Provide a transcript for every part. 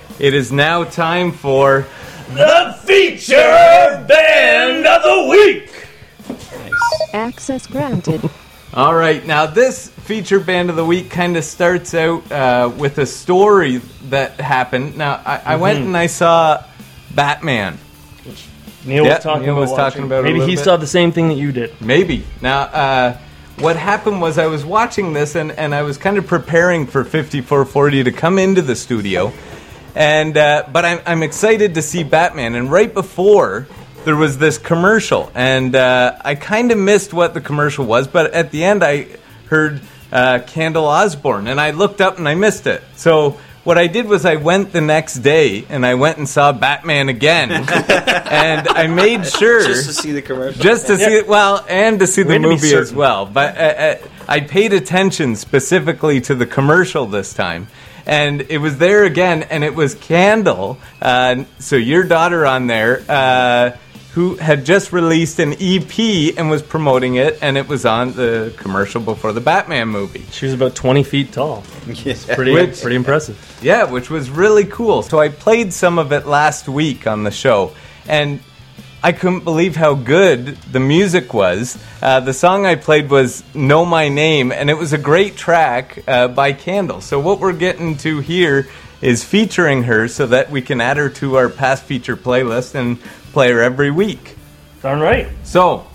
It is now time for the Feature Band of the Week. Nice. Access granted. All right, now this Feature Band of the Week kind of starts out with a story that happened. Now, I went and I saw Batman. Neil was talking about Maybe he saw the same thing that you did. Maybe. Now, what happened was I was watching this, and I was kind of preparing for 5440 to come into the studio. But I'm excited to see Batman. And right before, there was this commercial. And I kind of missed what the commercial was. But at the end, I heard Kendall Osborne. And I looked up and I missed it. So what I did was I went the next day and I went and saw Batman again. And I made sure... Just to see the commercial. Just to see it, well, and to see the movie as well. But I paid attention specifically to the commercial this time. And it was there again, and it was Kendall, so your daughter on there, who had just released an EP and was promoting it, and it was on the commercial before the Batman movie. She was about 20 feet tall. It's pretty impressive. Yeah, which was really cool. So I played some of it last week on the show, and I couldn't believe how good the music was. The song I played was Know My Name, and it was a great track by Kendall. So what we're getting to here is featuring her so that we can add her to our past feature playlist and play her every week. Darn right. So,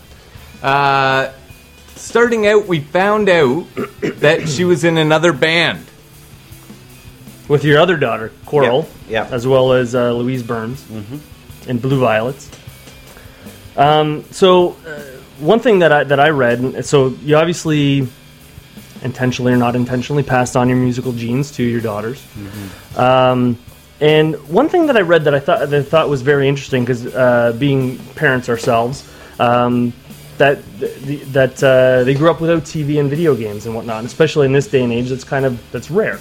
starting out, we found out that she was in another band. With your other daughter, Coral, Yep. as well as Louise Burns, in Blue Violets. So, one thing that I read, so you obviously intentionally or not intentionally passed on your musical genes to your daughters. And one thing that I read that I thought was very interesting, because being parents ourselves, that they grew up without TV and video games and whatnot, and especially in this day and age, that's rare.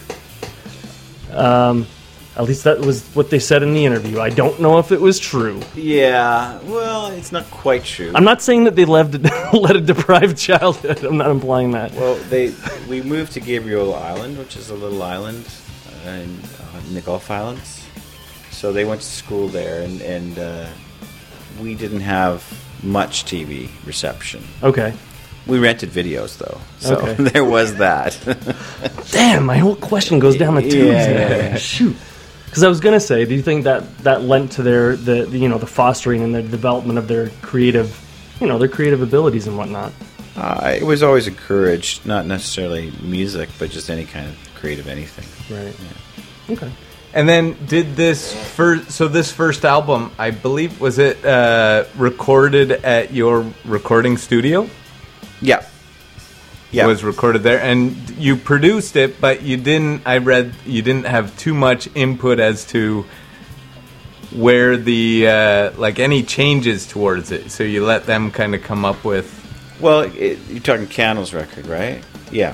At least that was what they said in the interview. I don't know if it was true. Yeah, well, it's not quite true. I'm not saying that they led a deprived childhood. I'm not implying that. Well, we moved to Gabriel Island, which is a little island in the Gulf Islands. So they went to school there, and we didn't have much TV reception. Okay. We rented videos, though, so Okay. there was that. Damn, my whole question goes down the tubes. Yeah. Shoot. Because I was gonna say, do you think that lent to the fostering and the development of their creative abilities and whatnot? It was always encouraged, not necessarily music, but just any kind of creative anything. Right. Yeah. Okay. And then did this first album, I believe, was it recorded at your recording studio? Yeah. It was recorded there, and you produced it, but you didn't. I read you didn't have too much input as to where the any changes towards it. So you let them kind of come up with. Well, you're talking Candle's record, right? Yeah.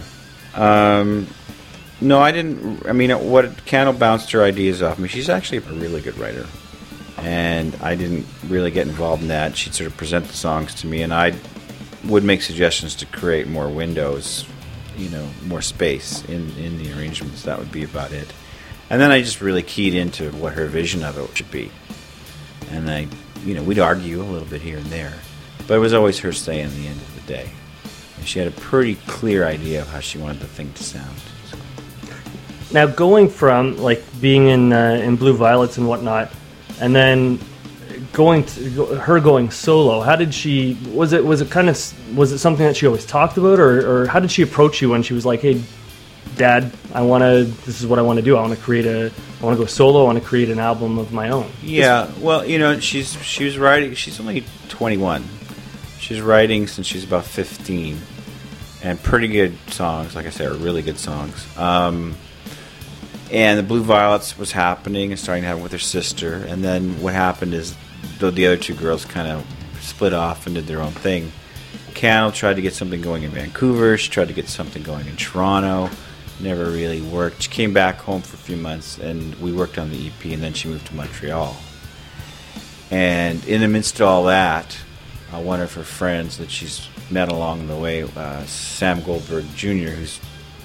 No, I didn't. I mean, what Candle bounced her ideas off me. She's actually a really good writer, and I didn't really get involved in that. She'd sort of present the songs to me, and I would make suggestions to create more windows, more space in the arrangements. That would be about it. And then I just really keyed into what her vision of it should be. And we'd argue a little bit here and there, but it was always her say in the end of the day. And she had a pretty clear idea of how she wanted the thing to sound. So. Now, going from being in Blue Violets and whatnot, and then going solo, how did she? Was it something that she always talked about, or how did she approach you when she was like, "Hey, Dad, this is what I want to do. I want to go solo. I want to create an album of my own." Yeah, well, she was writing. She's only 21. She's writing since she's about 15, and pretty good songs. Like I said, are really good songs. And the Blue Violets was happening and starting to happen with her sister. And then what happened is the other two girls kind of split off and did their own thing. Candle tried to get something going in Vancouver. She tried to get something going in Toronto. Never really worked. She came back home for a few months, and we worked on the EP, and then she moved to Montreal. And in the midst of all that, one of her friends that she's met along the way, Sam Goldberg Jr., who's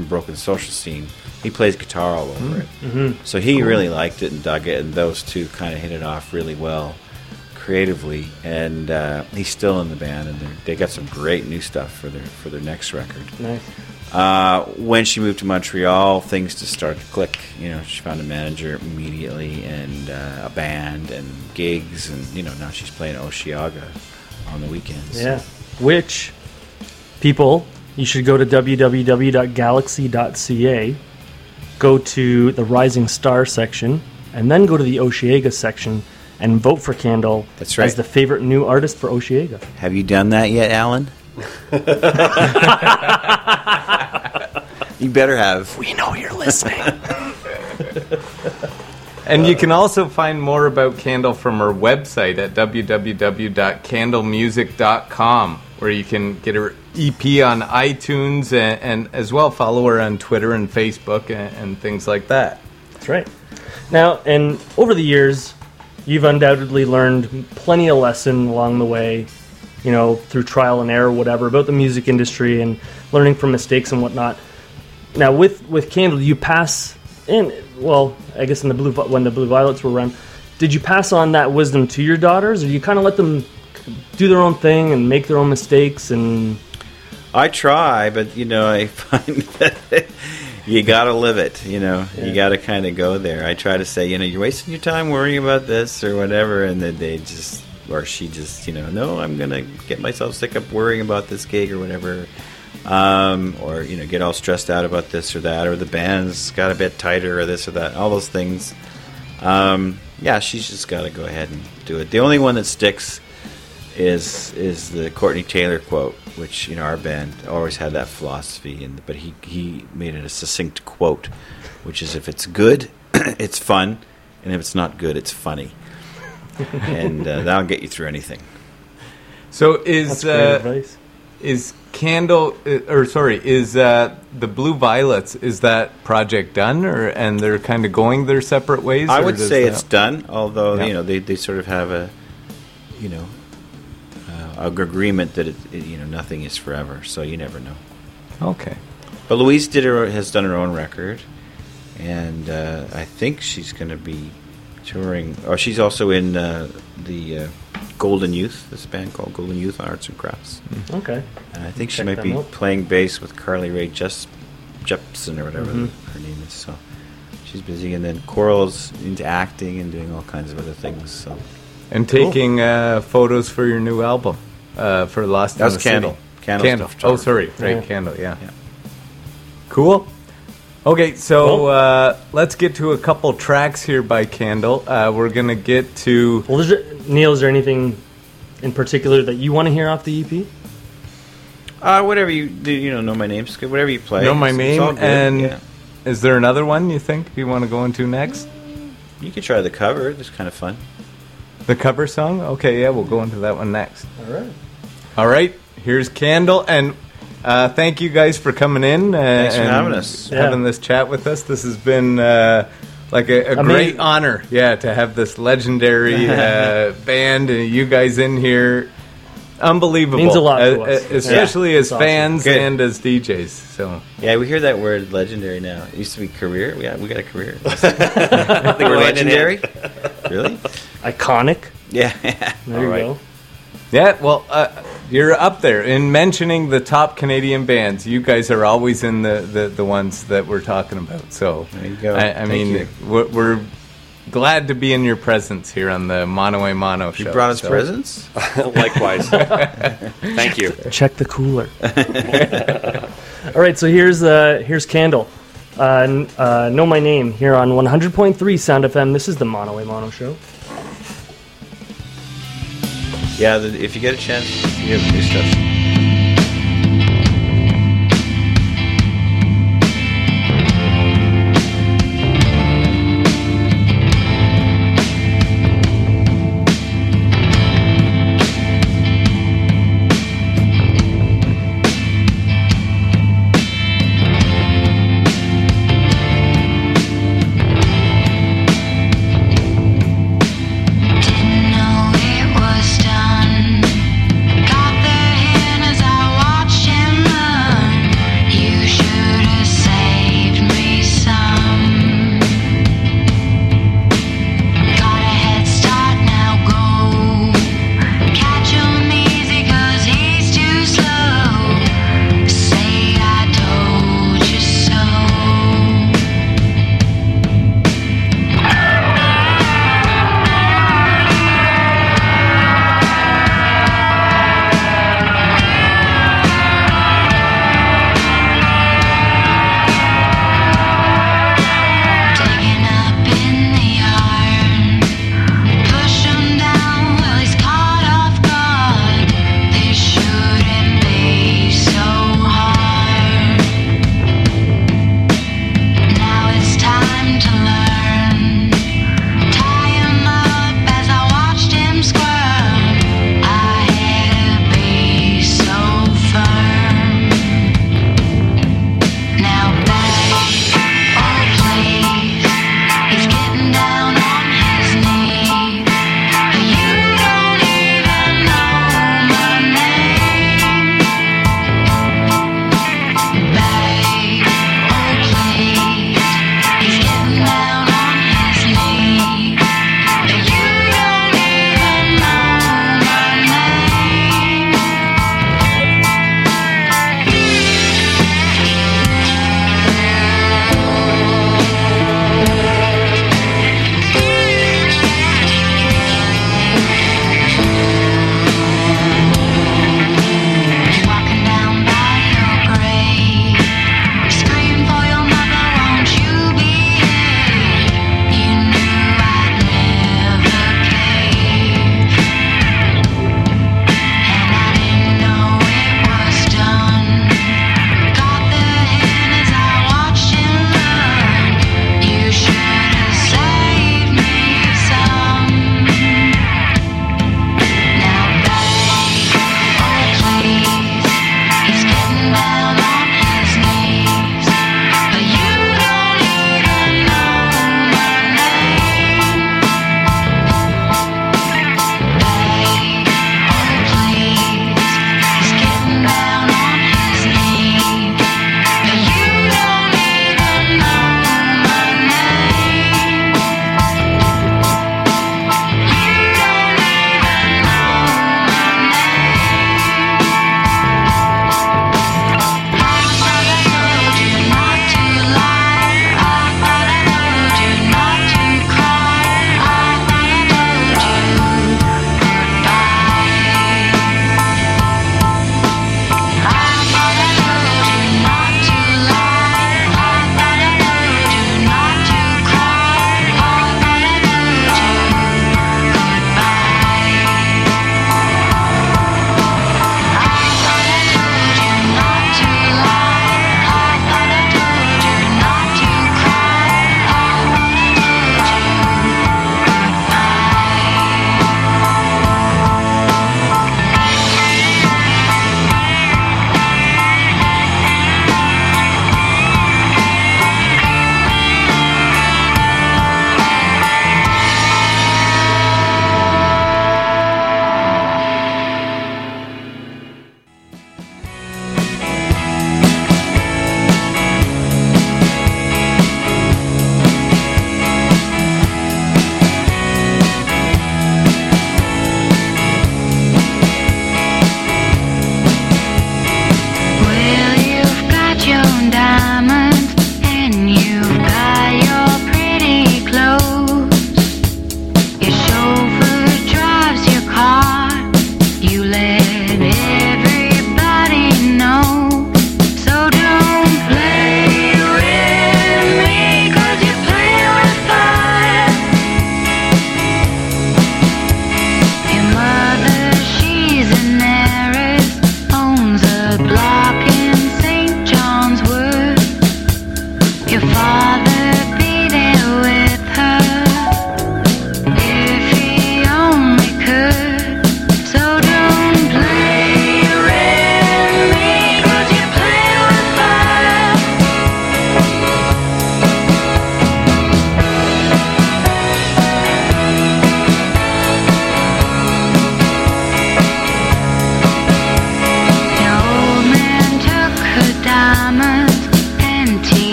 from Broken Social Scene. He plays guitar all over it. Mm-hmm. So he really liked it and dug it, and those two kind of hit it off really well creatively. And he's still in the band, and they got some great new stuff for their next record. Nice. When she moved to Montreal, things just started to click. She found a manager immediately, and a band and gigs, and now she's playing Osheaga on the weekends. Yeah, which people, you should go to www.galaxy.ca, go to the Rising Star section, and then go to the Osheaga section and vote for Candle That's right. as the favorite new artist for Osheaga. Have you done that yet, Alan? You better have. We know you're listening. And you can also find more about Candle from her website at www.candlemusic.com, where you can get her EP on iTunes and as well follow her on Twitter and Facebook and things like that. That's right. Now, and over the years, you've undoubtedly learned plenty of lesson along the way, through trial and error, whatever, about the music industry and learning from mistakes and whatnot. Now, with Candle, you pass in. Well, I guess when the Blue Violets were around, did you pass on that wisdom to your daughters, or you kind of let them do their own thing and make their own mistakes? And I try, but I find that you got to live it. You got to kind of go there. I try to say, you're wasting your time worrying about this or whatever, and then she just, no, I'm gonna get myself sick of worrying about this gig or whatever. Or get all stressed out about this or that, or the band's got a bit tighter or this or that, all those things. She's just got to go ahead and do it. The only one that sticks is the Courtney Taylor quote, which our band always had that philosophy, but he made it a succinct quote, which is, if it's good, it's fun, and if it's not good, it's funny, and that'll get you through anything. So that's great advice. Is Candle, is the Blue Violets, is that project done, and they're kind of going their separate ways? I would say it's done, although Yeah. they sort of have a agreement that nothing is forever, so you never know. Okay. But Louise has done her own record, and I think she's going to be touring. Or she's also in the Golden Youth, this band called Golden Youth Arts and Crafts. Okay. And I think she Check might them be out. playing bass with Carly Rae Jepsen or whatever her name is. So she's busy, and then Coral's into acting and doing all kinds of other things. So And taking photos for your new album for Lost that in was the Candle. City. Candle's Candle. the Oh, photographer. sorry. Right, Yeah. Candle, yeah. Cool. Okay, so let's get to a couple tracks here by Candle. We're going to get to... Well, Neil, is there anything in particular that you want to hear off the EP? Whatever you do, Know My Name's good. Whatever you play. Know My it's Name, all good, and yeah. is there another one you think you want to go into next? You could try the cover. It's kind of fun. The cover song? Okay, yeah, we'll go into that one next. All right. All right, here's Candle, and thank you guys for coming in. Thanks for and having us. having this chat with us. This has been like a great honor, to have this legendary band and you guys in here. Unbelievable. Means a lot to us. Especially as It's awesome. fans Good. and as DJs. So Yeah, we hear that word legendary now. It used to be career. We got a career. We're legendary. Really? Iconic. Yeah. There you go. yeah, well, you're up there in mentioning the top Canadian bands. You guys are always in the ones that we're talking about. So There you go. I Thank mean, you. we're glad to be in your presence here on the Mono a Mono show. You brought us So- presents? Likewise. Thank you. Check the cooler. All right, so here's Candle. Know My Name here on 100.3 Sound FM. This is the Mono a Mono show. Yeah, if you get a chance, you have new stuff.